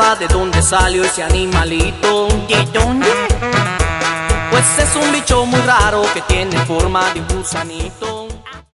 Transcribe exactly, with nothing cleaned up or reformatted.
sabrá de dónde salió ese animalito. ¿De dónde? Pues es un bicho muy raro que tiene forma de un gusanito.